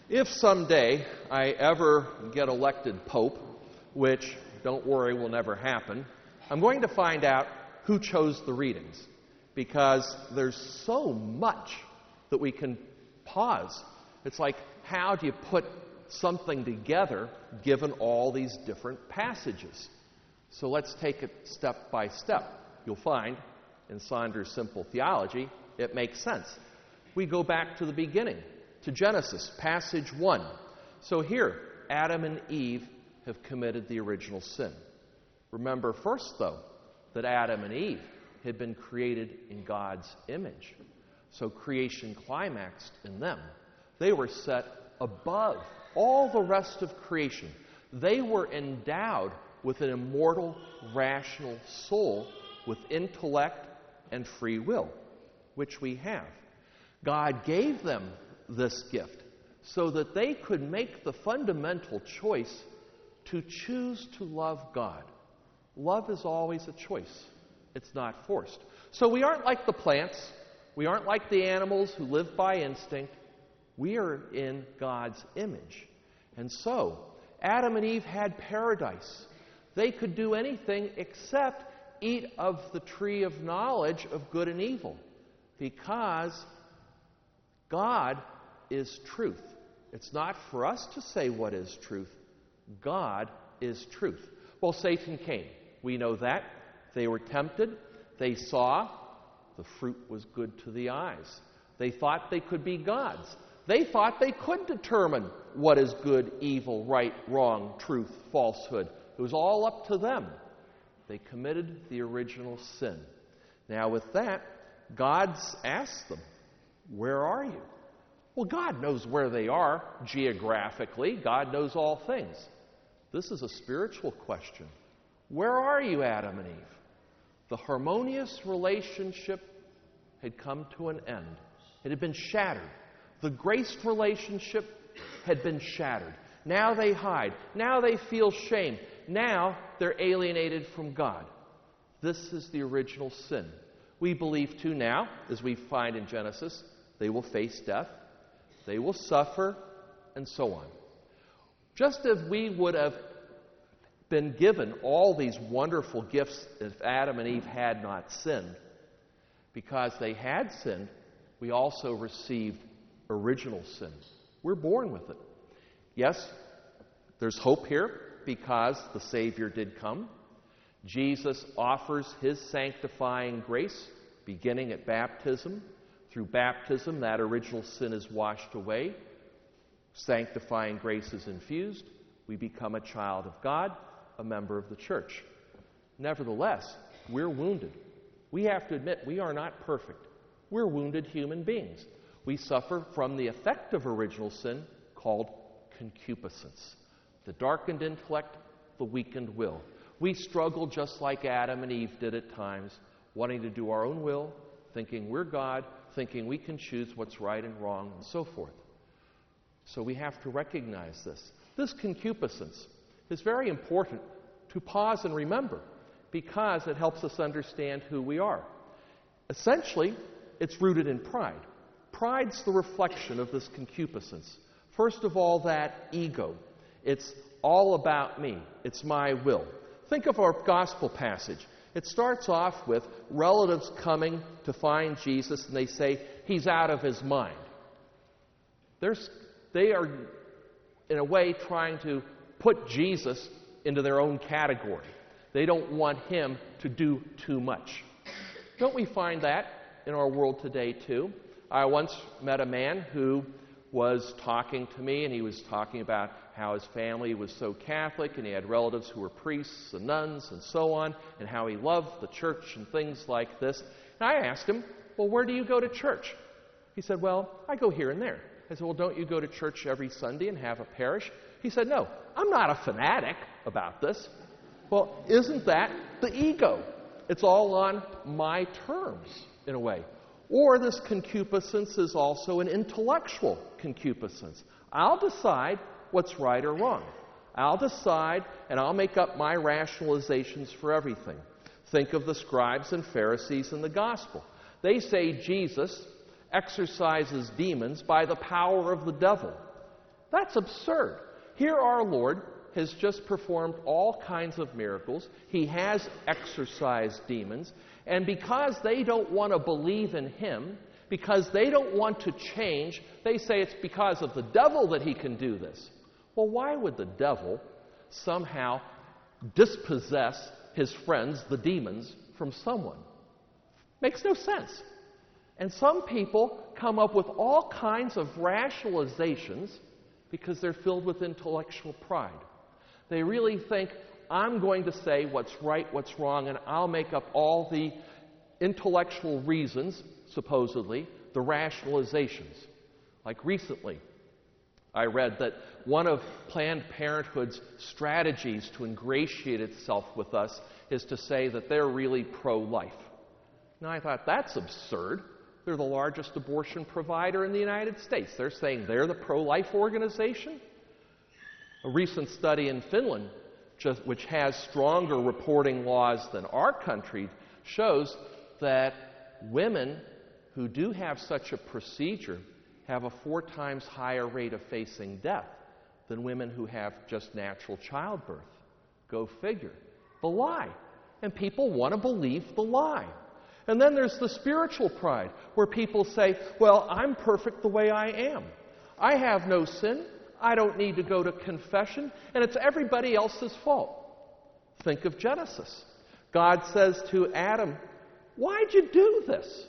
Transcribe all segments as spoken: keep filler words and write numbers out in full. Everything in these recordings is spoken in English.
If someday I ever get elected Pope, which, don't worry, will never happen, I'm going to find out who chose the readings, because there's so much that we can pause. It's like, how do you put something together given all these different passages? So let's take it step by step. You'll find in Saunders' Simple Theology it makes sense. We go back to the beginning, to Genesis, passage one. So here, Adam and Eve have committed the original sin. Remember first, though, that Adam and Eve had been created in God's image. So creation climaxed in them. They were set above all the rest of creation. They were endowed with an immortal, rational soul with intellect and free will, which we have. God gave them this gift so that they could make the fundamental choice to choose to love God. Love is always a choice. It's not forced. So we aren't like the plants. We aren't like the animals who live by instinct. We are in God's image. And so, Adam and Eve had paradise. They could do anything except eat of the tree of knowledge of good and evil, because God is truth. It's not for us to say what is truth. God is truth. Well, Satan came. We know that. They were tempted. They saw the fruit was good to the eyes. They thought they could be gods. They thought they could determine what is good, evil, right, wrong, truth, falsehood. It was all up to them. They committed the original sin. Now with that, God's asked them, where are you? Well, God knows where they are geographically. God knows all things. This is a spiritual question. Where are you, Adam and Eve? The harmonious relationship had come to an end. It had been shattered. The graced relationship had been shattered. Now they hide. Now they feel shame. Now they're alienated from God. This is the original sin. We believe too now, as we find in Genesis, they will face death, they will suffer, and so on. Just as we would have been given all these wonderful gifts if Adam and Eve had not sinned, because they had sinned, we also received original sin. We're born with it. Yes, there's hope here because the Savior did come. Jesus offers his sanctifying grace beginning at baptism. Through baptism, that original sin is washed away. Sanctifying grace is infused. We become a child of God, a member of the church. Nevertheless, we're wounded. We have to admit we are not perfect. We're wounded human beings. We suffer from the effect of original sin called concupiscence. The darkened intellect, the weakened will. We struggle just like Adam and Eve did at times, wanting to do our own will, thinking we're God, thinking we can choose what's right and wrong, and so forth. So we have to recognize this. This concupiscence is very important to pause and remember, because it helps us understand who we are. Essentially, it's rooted in pride. Pride's the reflection of this concupiscence. First of all, that ego. It's all about me. It's my will. Think of our gospel passage. It starts off with relatives coming to find Jesus, and they say, he's out of his mind. There's, they are, in a way, trying to put Jesus into their own category. They don't want him to do too much. Don't we find that in our world today, too? I once met a man who was talking to me, and he was talking about how his family was so Catholic, and he had relatives who were priests and nuns and so on, and how he loved the church and things like this. And I asked him, well, where do you go to church? He said, well, I go here and there. I said, well, don't you go to church every Sunday and have a parish? He said, no, I'm not a fanatic about this. Well, isn't that the ego? It's all on my terms, in a way. Or this concupiscence is also an intellectual concupiscence. I'll decide what's right or wrong. I'll decide, and I'll make up my rationalizations for everything. Think of the scribes and Pharisees in the gospel. They say Jesus exorcises demons by the power of the devil. That's absurd. Here our Lord has just performed all kinds of miracles. He has exorcised demons. And because they don't want to believe in him, because they don't want to change, they say it's because of the devil that he can do this. Well, why would the devil somehow dispossess his friends, the demons, from someone? Makes no sense. And some people come up with all kinds of rationalizations because they're filled with intellectual pride. They really think, I'm going to say what's right, what's wrong, and I'll make up all the intellectual reasons, supposedly, the rationalizations. Like recently, I read that one of Planned Parenthood's strategies to ingratiate itself with us is to say that they're really pro-life. Now, I thought, that's absurd. They're the largest abortion provider in the United States. They're saying they're the pro-life organization? A recent study in Finland, just, which has stronger reporting laws than our country, shows that women who do have such a procedure have a four times higher rate of facing death than women who have just natural childbirth. Go figure. The lie. And people want to believe the lie. And then there's the spiritual pride, where people say, well, I'm perfect the way I am. I have no sin. I don't need to go to confession. And it's everybody else's fault. Think of Genesis. God says to Adam, why'd you do this?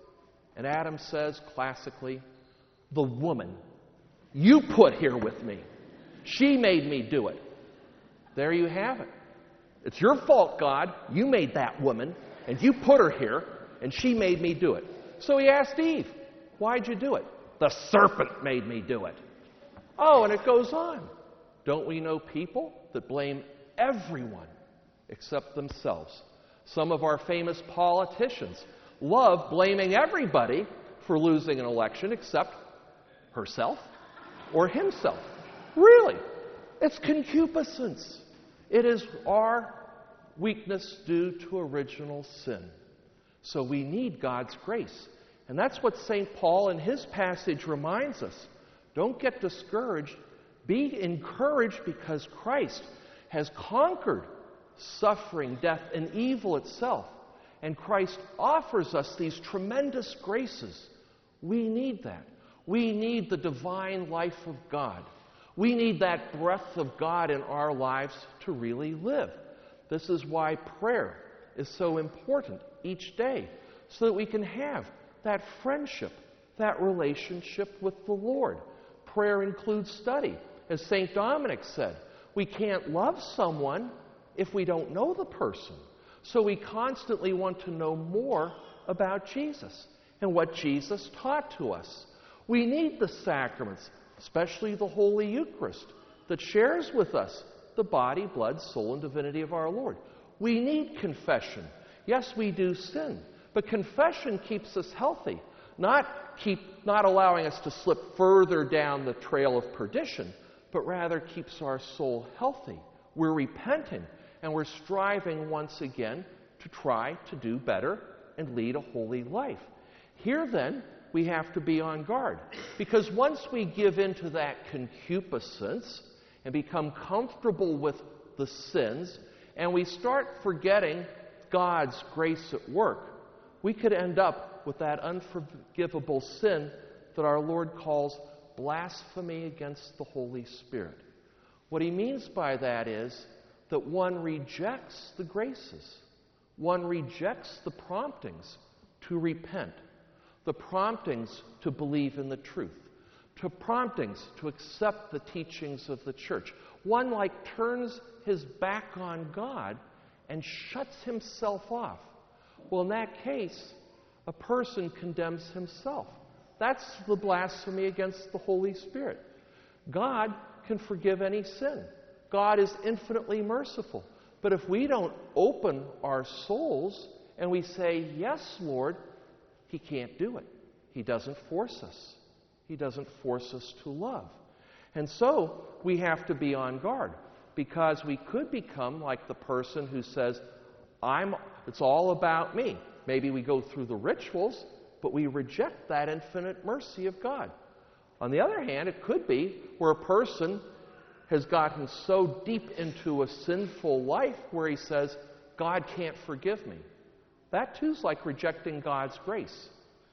And Adam says, classically, the woman you put here with me. She made me do it. There you have it. It's your fault, God. You made that woman, and you put her here, and she made me do it. So he asked Eve, why'd you do it? The serpent made me do it. Oh, and it goes on. Don't we know people that blame everyone except themselves? Some of our famous politicians love blaming everybody for losing an election except herself or himself. Really, it's concupiscence. It is our weakness due to original sin. So we need God's grace. And that's what Saint Paul in his passage reminds us. Don't get discouraged. Be encouraged because Christ has conquered suffering, death, and evil itself. And Christ offers us these tremendous graces. We need that. We need the divine life of God. We need that breath of God in our lives to really live. This is why prayer is so important each day, so that we can have that friendship, that relationship with the Lord. Prayer includes study. As Saint Dominic said, we can't love someone if we don't know the person. So we constantly want to know more about Jesus and what Jesus taught to us. We need the sacraments, especially the Holy Eucharist, that shares with us the body, blood, soul, and divinity of our Lord. We need confession. Yes, we do sin, but confession keeps us healthy, not keep not allowing us to slip further down the trail of perdition, but rather keeps our soul healthy. We're repenting, and we're striving once again to try to do better and lead a holy life. Here, then, we have to be on guard, because once we give in to that concupiscence and become comfortable with the sins, and we start forgetting God's grace at work, we could end up with that unforgivable sin that our Lord calls blasphemy against the Holy Spirit. What he means by that is that one rejects the graces. One rejects the promptings to repent, the promptings to believe in the truth, to promptings to accept the teachings of the church. One like turns his back on God and shuts himself off. Well, in that case, a person condemns himself. That's the blasphemy against the Holy Spirit. God can forgive any sin. God is infinitely merciful. But if we don't open our souls and we say, yes, Lord, he can't do it. He doesn't force us. He doesn't force us to love. And so we have to be on guard, because we could become like the person who says, I'm, it's all about me. Maybe we go through the rituals, but we reject that infinite mercy of God. On the other hand, it could be where a person has gotten so deep into a sinful life where he says, God can't forgive me. That too is like rejecting God's grace.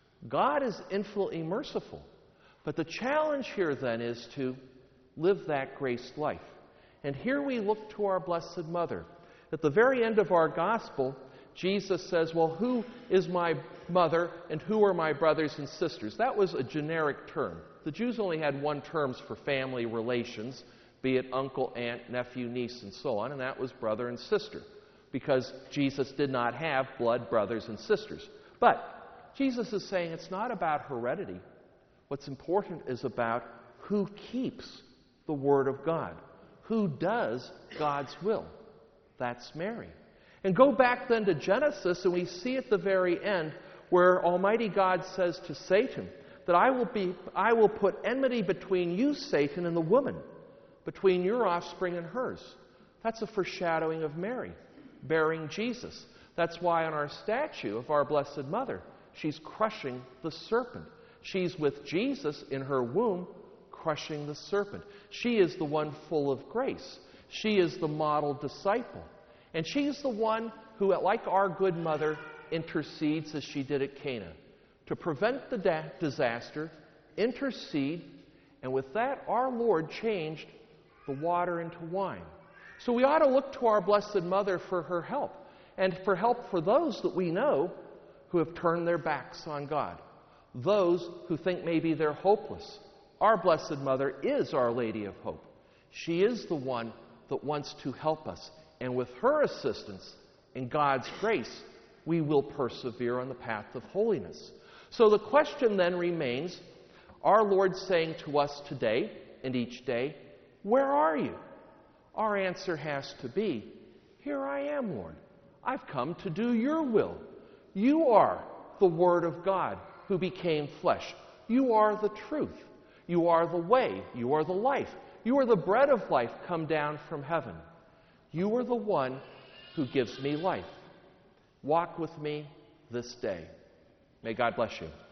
God is infinitely merciful. But the challenge here then is to live that graced life. And here we look to our Blessed Mother. At the very end of our gospel, Jesus says, well, who is my mother and who are my brothers and sisters? That was a generic term. The Jews only had one term for family relations, be it uncle, aunt, nephew, niece, and so on, and that was brother and sister, because Jesus did not have blood brothers and sisters. But Jesus is saying it's not about heredity. What's important is about who keeps the Word of God, who does God's will. That's Mary. And go back then to Genesis, and we see at the very end where Almighty God says to Satan that I will be, I will put enmity between you, Satan, and the woman, between your offspring and hers. That's a foreshadowing of Mary, bearing Jesus. That's why on our statue of our Blessed Mother, she's crushing the serpent. She's with Jesus in her womb, crushing the serpent. She is the one full of grace. She is the model disciple. And she's the one who, like our good mother, intercedes as she did at Cana to prevent the da- disaster, intercede, and with that, our Lord changed the water into wine. So we ought to look to our Blessed Mother for her help, and for help for those that we know who have turned their backs on God, those who think maybe they're hopeless. Our Blessed Mother is Our Lady of Hope. She is the one that wants to help us, and with her assistance and God's grace, we will persevere on the path of holiness. So the question then remains, our Lord saying to us today and each day, where are you? Our answer has to be, here I am, Lord. I've come to do your will. You are the Word of God who became flesh. You are the truth. You are the way. You are the life. You are the bread of life come down from heaven. You are the one who gives me life. Walk with me this day. May God bless you.